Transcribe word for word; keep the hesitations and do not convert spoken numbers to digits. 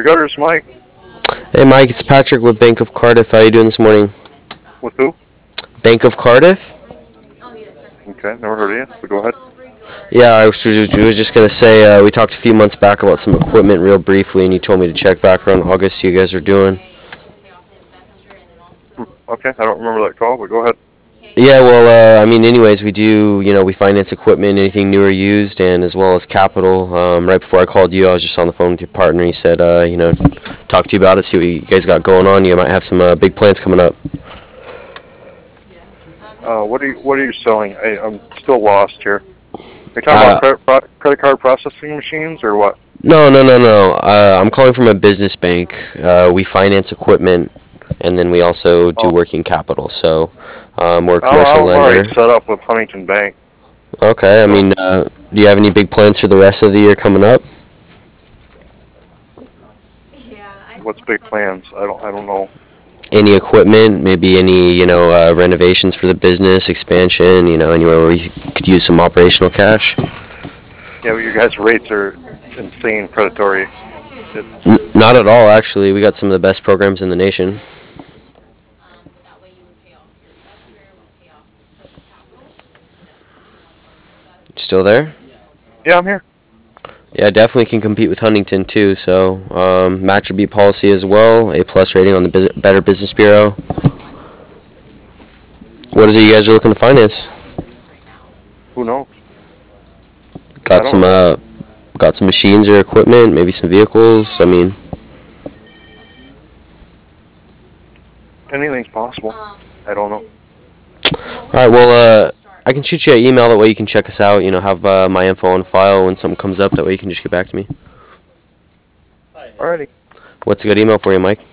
Your gutters, Mike. Hey Mike, it's Patrick with Bank of Cardiff. How you doing this morning? With who? Bank of Cardiff? Okay, never heard of you, but go ahead. Yeah, I was, was just going to say, uh, we talked a few months back about some equipment real briefly, and you told me to check back around August, see how you guys are doing. Hmm, Okay, I don't remember that call, but go ahead. Yeah, well, uh, I mean, anyways, we do, you know, we finance equipment, anything new or used, and as well as capital. Um, right before I called you, I was just on the phone with your partner. He said, uh, you know, talk to you about it, see what you guys got going on. You might have some uh, big plans coming up. Uh, what are you What are you selling? I, I'm still lost here. Are you talking about Uh, credit pro- credit card processing machines or what? no, no, no, no. Uh, I'm calling from a business bank. Uh, we finance equipment, and then we also do Oh, working capital. So um, we're a I'm, commercial I'm already lender. set up with Huntington Bank. Okay, I So, mean, uh, do you have any big plans for the rest of the year coming up? what's big plans? I don't I don't know. Any equipment, maybe any, you know, uh, renovations for the business, expansion, you know, anywhere where you could use some operational cash? Yeah, but your guys' rates are insane, predatory. It's N- not at all, actually. We got some of the best programs in the nation. Still there? yeah, I'm here. Yeah, definitely can compete with Huntington too. So um, match or beat policy as well. A plus rating on the Bus- Better Business Bureau. What is it you guys are looking to finance? Who knows? I Got don't some know. uh, got some machines or equipment, maybe some vehicles. I mean, Anything's possible. I don't know. all right. Well, uh, I can shoot you an email. That way you can check us out. You know, have uh, my info on file when something comes up. That way you can just get back to me. Alrighty. What's a good email for you, Mike?